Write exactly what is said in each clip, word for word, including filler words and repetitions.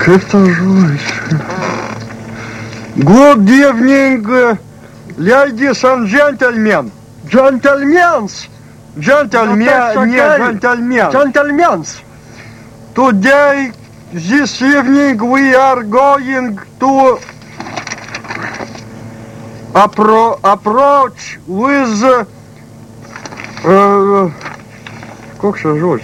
Это же... Good evening, uh, ladies and gentlemen. Gentlemen. Gentlemen, не gentlemen. Gentlemen. Today, this evening, we are going to appro approach with... Uh, uh, как же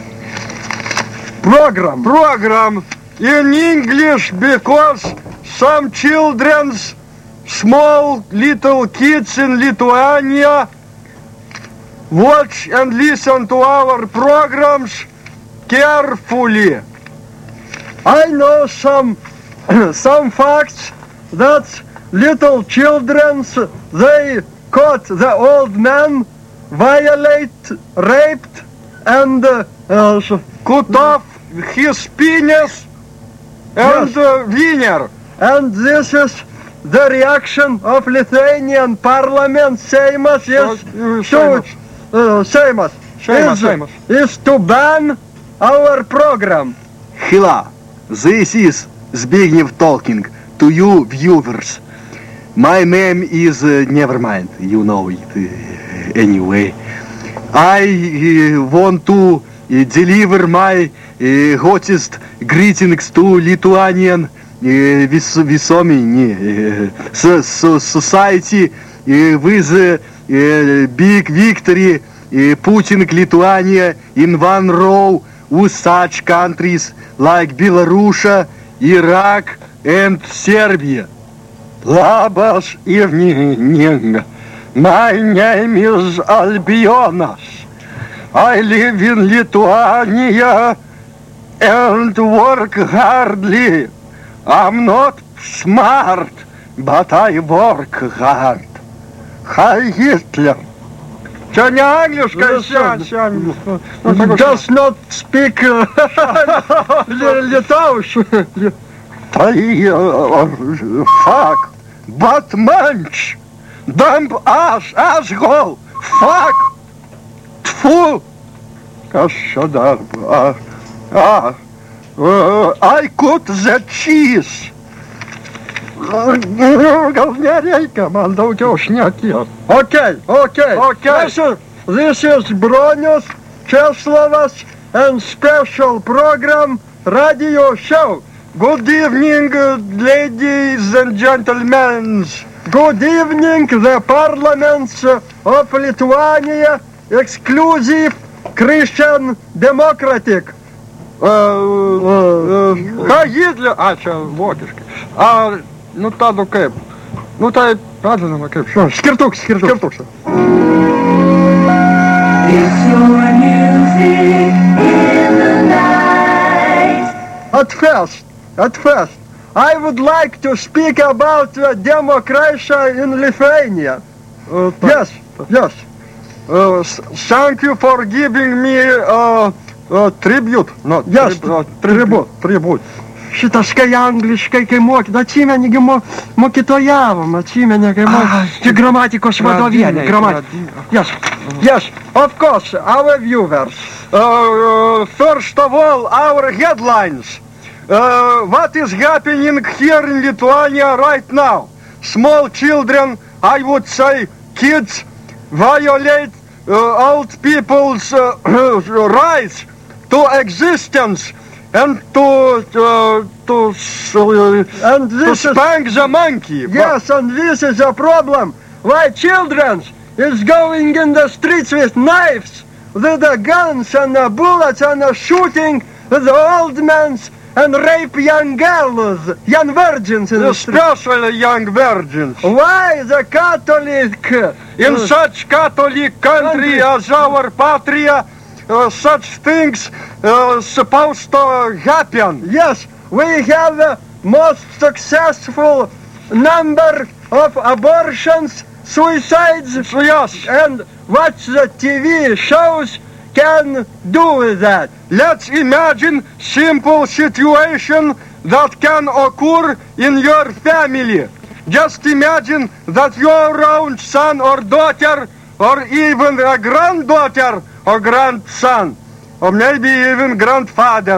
Program. Program in English because some children's, small little kids in Lithuania watch and listen to our programs carefully. I know some some facts that little children, they caught the old man, violate, raped, and uh, uh, cut off his penis and yes. uh, wiener. And this is the reaction of Lithuanian parliament, Seimas, is uh, to, uh, Seimas, Seimas, is, Seimas. is to ban our program. Hila, this is Zbigniew talking to you viewers. My name is, uh, never mind, you know it uh, anyway. I uh, want to uh, deliver my uh, hottest greetings to Lithuanian uh, vis Visuomenė, uh, so, so society uh, with uh, uh, big victory uh, putting Lithuania in one row with such countries like Belarus, Iraq and Serbia. Labas evening. My name is Albionas. I live in Lithuania and work hardly. I'm not smart, but I work hard. Hi Hitler. Čia ne angliškai, čia... Does not speak uh, Litauish. Tai, uh, fuck, but munch. Dump ass, asshole, fuck, tfu. Kas čia dar? Ah, ah, uh, I cut the cheese. Gal nereikia man daugiau šnekėt. Okay, okay, Okay. This is, this is Bronius Česlavas and special program radio show. Good evening, uh, ladies and gentlemen. Good evening, the parliaments of Lithuania, exclusive Christian democratic. Uh, uh, ką Hitler, a čia vokiškai. A, nu tada kaip? Nu tai, pradedama kaip? Skirtuks, skirtuks. Skirtuks. It's your music in the night. At first, at first, I would like to speak about uh, democracy in Lithuania. Uh, Yes, yes. Uh, thank you for giving me uh, uh, tribute. No, Yes, trib uh, tribute. Tribute. Šitas kai angliškai, kai mokė, atsimeni, kai mo, mokytojavom, atsimeni, kai mokė, čia gramatikos vadovėlė, gramatikos. Yes, yes, of course, our viewers. Uh, uh, first of all, our headlines. Uh, what is happening here in Lithuania right now? Small children, I would say kids, violate uh, old people's uh, rights to existence and to uh, to, uh, And to this is, spank the monkey. yes, and this is a problem. Why children is going in the streets with knives, with the guns and the bullets and the shooting the old men and rape young girls, young virgins in the streets. Especially young virgins. Why the Catholic In uh, such Catholic country country. as our patria, uh, such things uh, supposed to happen. Yes, we have the most successful number of abortions, suicides, So yes, and what the T V shows can do with that. let's imagine simple situation that can occur in your family. Just imagine that your own son or daughter, or even a granddaughter or grandson, or maybe even grandfather,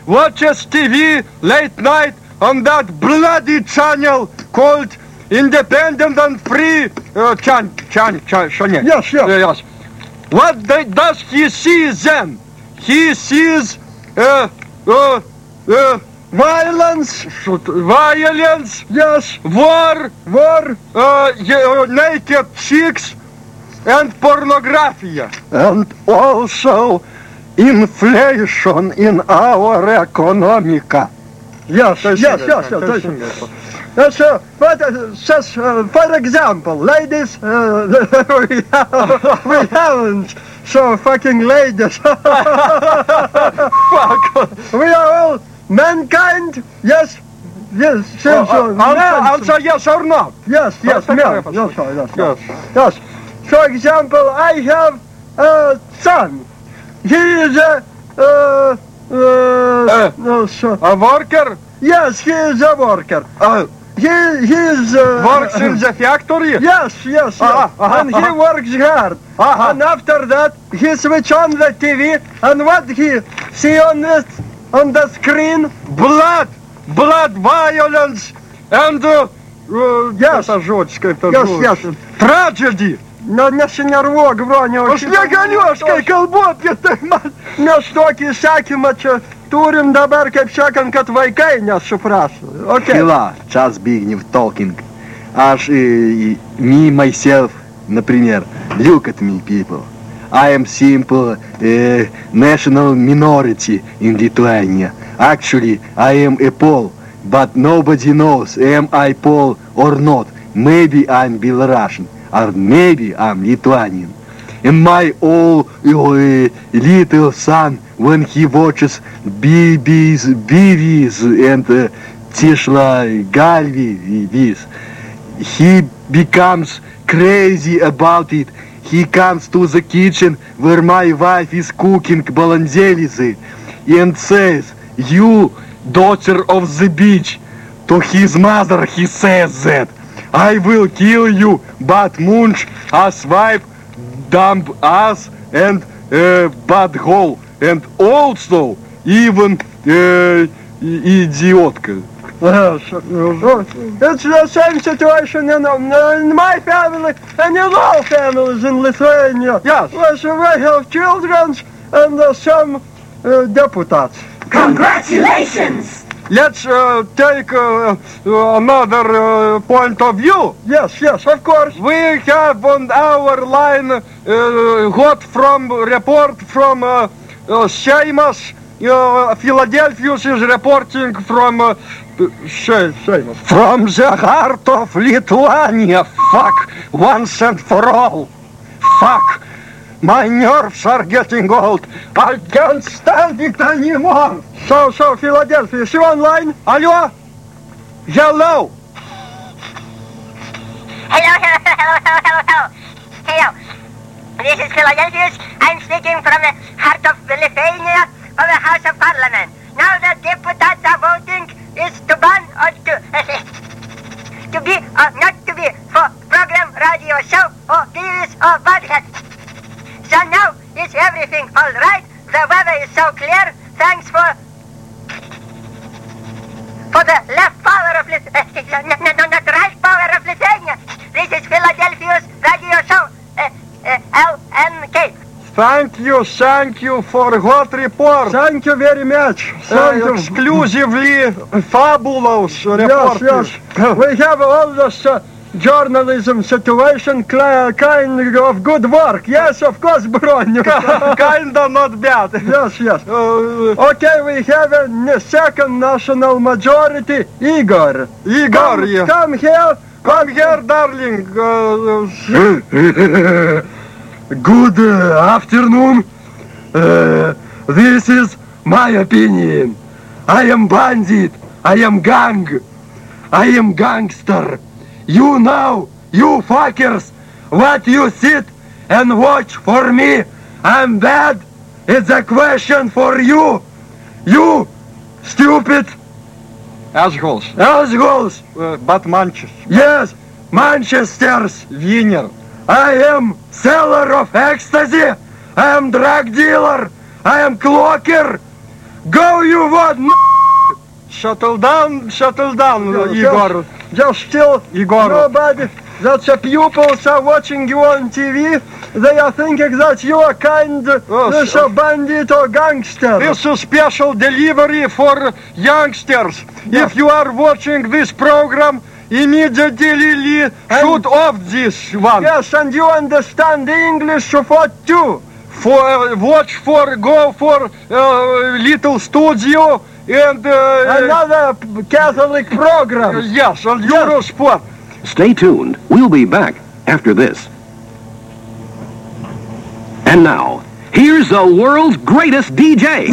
watches T V late night on that bloody channel called Independent and Free uh, chan, chan, chan, channel. Yes, yes. Uh, yes. What they, does he see then? He sees uh, uh, uh, Violence. violence, Yes. war, War. uh, y- uh, naked chicks, and pornography. And also inflation in our economica. Yes, yes, yes, yes. yes. That's, uh, but, uh, says, uh, for example, ladies, uh, we, have, we haven't so fucking ladies. Fuck. We are all mankind. Yes, yes, Uh, since, uh, answer, men. answer yes or not. Yes, yes, Perfect, men. perfect. Yes, yes, yes, Yes. yes. For example, I have a son. He is a, uh, uh, no, so, A worker yes, he is a worker. uh, He, he is, uh, works in the factory. Yes, yes, yes. Uh-huh, uh-huh, And he uh-huh. works hard. Uh-huh. And after that, he switch on the T V, and what he see on this, on the screen? Blood, blood, violence, and uh, uh, Yes. это жёстко, это Yes, жёстко. yes. Tragedy. Но не нервок, броня. Уж не галёшкой, колботки ты, мать. Mes tokį sakymą čia turim dabar, kaip sakant, kad vaikai nesuprastų. Okay. Хила, час Збигнев talking. Аж uh, me, myself, например, look at me, people. I am simple uh, national minority in Lithuania. Actually, I am a Pole, but nobody knows am I Pole or not. Maybe I'm Belarusian, or maybe I'm Lithuanian. And my old uh, little son, when he watches B B's, B V's and uh, Tishla Galvi's, he becomes crazy about it. He comes to the kitchen where my wife is cooking balanzelize and says, "You, daughter of the beach." To his mother he says that, "I will kill you, but munch us wife, dump us and uh, butthole, and also even uh, idiotka." Yes. It's the same situation in, in my family and in all families in Lithuania. Yes. Yes, we have children and uh, some uh, deputies. Congratulations! Let's uh, take uh, another uh, point of view. Yes, yes, of course. We have on our line uh, got from report from uh, uh, Seamus. Uh, Philadelphia is reporting from uh, She- Seamus. From the heart of Lithuania. Fuck once and for all. Fuck. My nerves are getting old. I can't stand it anymore. So, so, Philadelphia, is you online? Алло? Hello? Hello, hello, hello, hello, hello, hello. Hello. This is Philadelphia. I'm speaking from the heart of Lithuania, of the House of Parliament. Now the deputies are voting is to ban or to to be or not to be for program, radio show, or T Vs or podcast. So now is everything all right? The weather is so clear. Thanks for for the left power of Lithuania, no, no, no, not right power of Lithuania. This is Philadelphia's radio show, uh, uh, L N K. Thank you, thank you for what report. Thank you very much. Uh, Thank you. exclusively fabulous report. Yes, yes. We have all this uh, journalism situation cl- kind of good work. Yes, of course, Bronyo. Kinda not bad. Yes, yes. Uh, Okay, we have a n- second national majority, Igor. Igor, Come, yeah. come here. Come here, darling. Uh, Good uh, afternoon. Uh, this is my opinion. I am bandit. I am gang. I am gangster. You know, you fuckers, what you sit and watch for me, I'm bad. It's a question for you. You stupid assholes. assholes. Uh, but Manchester. Yes, Manchester's. Winner. I am seller of ecstasy. I am drug dealer. I am cloaker. Go you what? Shuttle down, shuttle down, Just- Igor. Just still, Igor. nobody, that the pupils are watching you on T V, they are thinking that you are kind of Yes, a bandit or gangster. This is special delivery for youngsters. If you are watching this program, immediately shoot off this one. Yes, and you understand the English for too. For watch for go for uh, little studio and uh, Another p- Catholic program. yes, on Eurosport. Stay tuned. We'll be back after this. And now, here's the world's greatest D J.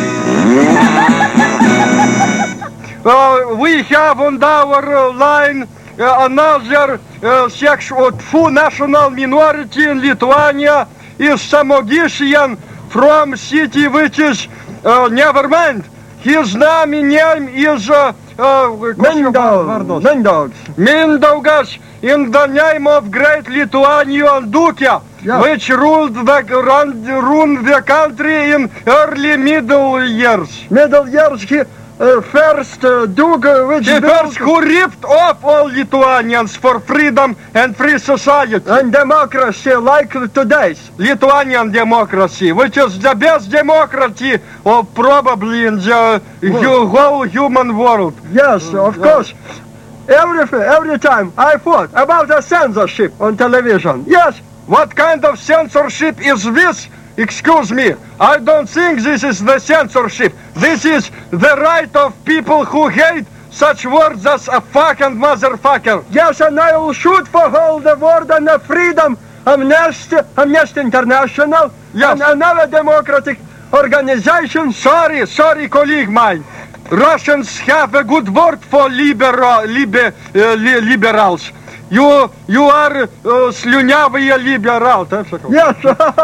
Uh, we have on our uh, line uh, another uh, sexual full national minority in Lithuania is Samogitian from city which is uh, never mind. His name name is uh, uh, Mindaugas. Mindaugas. Mindaugas in the name of great Lithuanian Duke, Yeah. which ruled the run, ruled the country in early middle years. Middle years, he uh, first uh, Duke, uh, which The built first who ripped off all Lithuanians for freedom and free society. and democracy like today's. Lithuanian democracy, which is the best democracy of probably in the hu- whole human world. Yes, of course. Every every time I thought about the censorship on television. Yes, What kind of censorship is this? Excuse me, I don't think this is the censorship. This is the right of people who hate such words as a fuck and motherfucker. yes, and I will shoot for all the word and the freedom. Amnesty, Amnesty International, Yes. and another democratic organization. Sorry, sorry, colleague mine. Russians have a good word for liberal, liber, uh, li- liberals. You, you are uh, слюнявые либерал. Так что? Yes,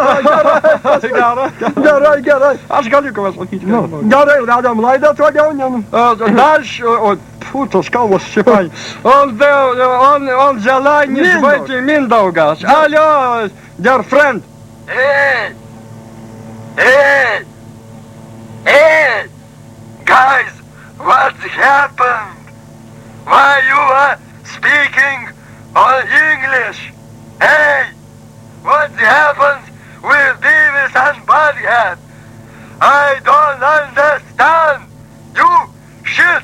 gerai, gerai. Aš galiu ką pasakyti. Nu. Gerai, radom laidą toliau. ne- Дальше, о, фу, tos kalbos šipai. On the, on, on the line is Mindaugas. waiting Mindaugas. Hello, dear friend. Hey! Hey! Hey! Guys, what happened? Why you are speaking on English? Hey! What happened with Davis and Budhead? I don't understand! You shit!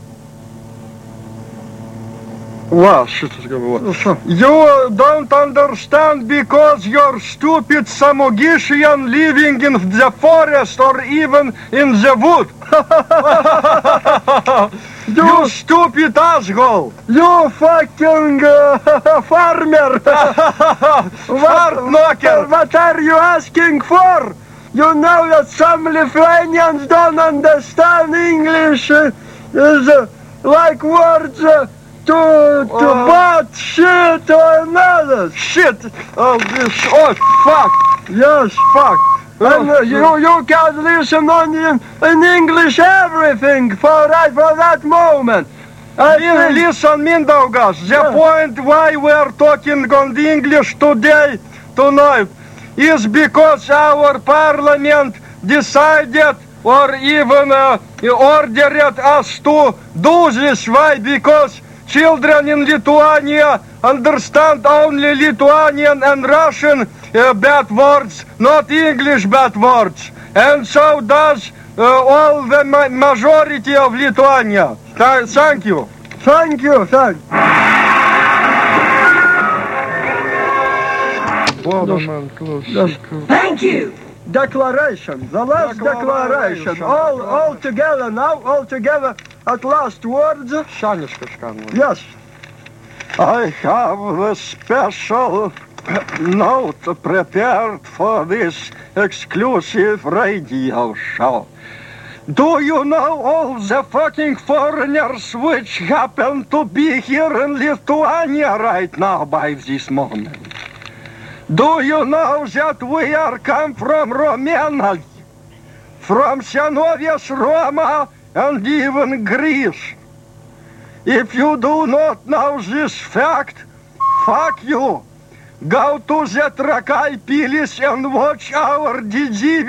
Wow, shit is going on. You don't understand because you're stupid Samogitian living in the forest or even in the wood. You stupid asshole. You fucking uh, farmer! Fart knocker. What are you asking for? You know that some Lithuanians don't understand English. Uh, is uh, like words uh, to to Uh. butt, shit, or another. Shit. Oh, this, oh, fuck. Yes, Fuck. and uh, you you can listen on in, in English everything for right for that moment. I Lin- think- Listen, Mindaugas, the Yeah. point why we're talking on the English today, tonight, is because our parliament decided or even uh, ordered us to do this. Why? Because children in Lithuania understand only Lithuanian and Russian uh, bad words, not English bad words. And so does uh, all the ma- majority of Lithuania. Th- thank you. Thank you, thank Thank you. Declaration, the last declaration. Declaration. All, all together now, all together at last words. Yes. I have a special note prepared for this exclusive radio show. Do you know all the fucking foreigners which happen to be here in Lithuania right now by this moment? Do you know that we are come from Romania, from Senovės Roma and even Greece? If you do not know this fact, fuck you. Go to the Trakai Pilis and watch our Didživė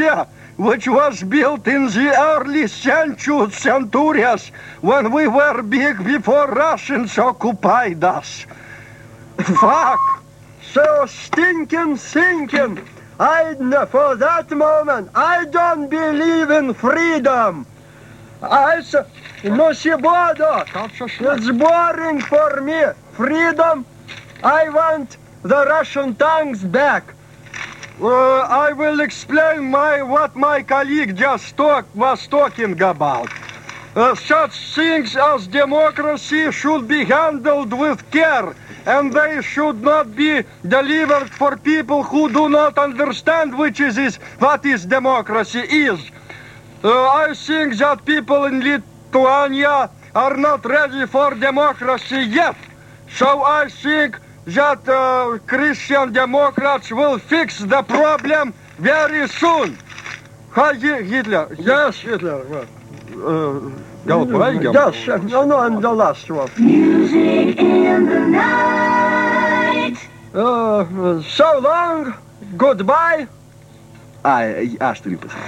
which was built in the early centu- centuries when we were big before Russians occupied us. Fuck! So stinking thinking. I, n- for that moment, I don't believe in freedom. I s- no свобода. It's boring for me. Freedom. I want the Russian tanks back. Uh, I will explain my what my colleague just talk, was talking about. Uh, such things as democracy should be handled with care, and they should not be delivered for people who do not understand which is, is what is democracy is. Uh, I think that people in Lithuania are not ready for democracy yet. So I think that uh, Christian Democrats will fix the problem very soon. Hi, Hitler. Yes, Hitler. Well, Uh, go, play, go. yes, uh, no, no, and the last one. Music in the night. Uh, so long. Goodbye. I, aș trebui să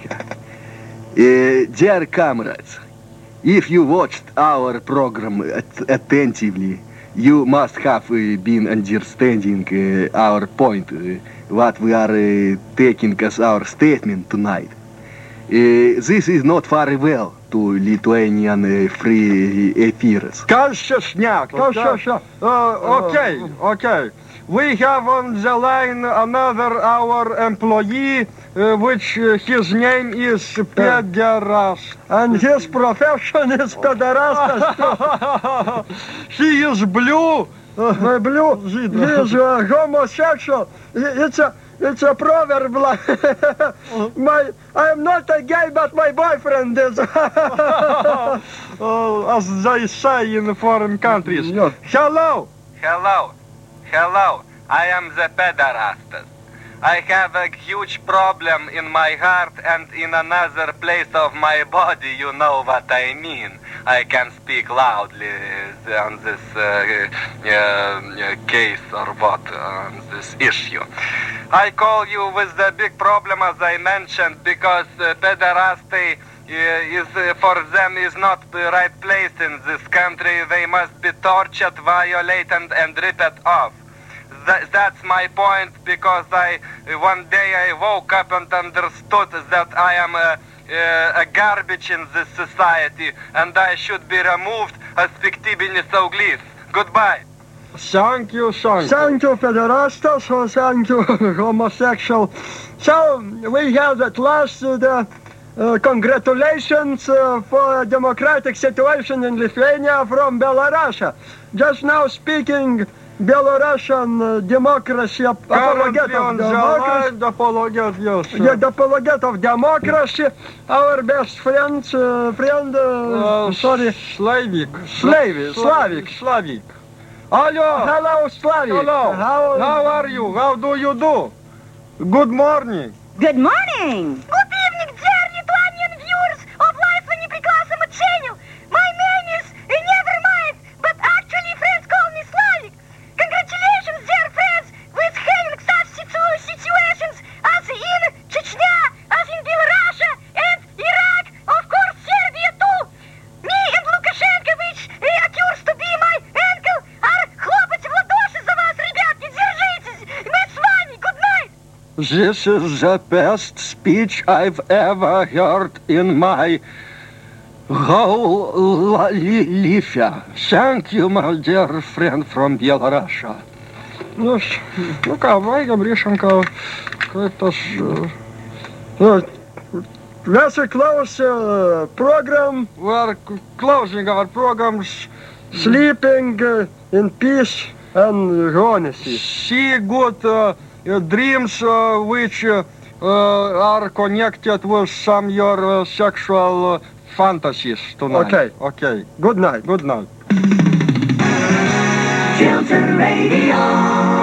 uh, Dear comrades, if you watched our program at- attentively, you must have uh, been understanding uh, our point, uh, what we are uh, taking as our statement tonight. Uh, this is not very well to Lithuanian uh, free affairs. Kalshashniak. Kalshasha. Uh, okay, okay. We have on the line another our employee, uh, which uh, his name is Pederast. And his profession is pederast. He is blue. My blue. He is uh, homosexual. It's a it's a proverb. Like my I am not a gay, but my boyfriend is. uh, as they say in foreign countries. Yeah. Hello. Hello. Hello. I am the pederast. I have a huge problem in my heart and in another place of my body, you know what I mean. I can speak loudly on this uh, uh, case or what, on this issue. I call you with the big problem as I mentioned because uh, pederasty uh, is uh, for them is not the right place in this country. They must be tortured, violated and, and ripped off. That, that's my point because I one day I woke up and understood that I am a, a, a garbage in this society and I should be removed as fictibinis auglis. Goodbye. Thank you, thank you. Thank you, pederastas, or thank you, homosexual. So we have at last uh, the uh, congratulations uh, for a democratic situation in Lithuania from Belarus. Just now speaking Belarusian uh, democracy, ap- apologet Currently of on the democracy. line, the apologet, yes. sir. Yeah, the apologet of democracy, our best friends, uh, friend, uh, Uh, sorry, Slavik. Slavic, Slavic. Slavic. Hello. Hello, Slavic. Hello. How, How are you? How do you do? Good morning. Good morning. Good evening, dear Lithuanian viewers of Life in Непрекрасном Channel. My name is uh, Nevermind, but actually friends call me Slavic. Congratulations, dear friends, with having such situ- situations as in Chechnya, as in Belarus and Iraq, of course Serbia too. Me and Lukashenko, which uh, occurs to be my uncle, are хлопать в ладоши за вас, ребятки, держитесь. Мы с вами. Good night. This is the best speech I've ever heard in my whole life. Thank you, my dear friend from Belarus. Ну, ш- ну, давай, Гавришенко, какой-то ж... э, ну, very close uh, program, We're c- closing our programs. sleeping uh, in peace and honesty. See good uh, uh, dreams uh, which uh, uh, are connected with some your uh, sexual uh, fantasies tonight. Okay. Okay. Good night. Good night. Chilton Radio.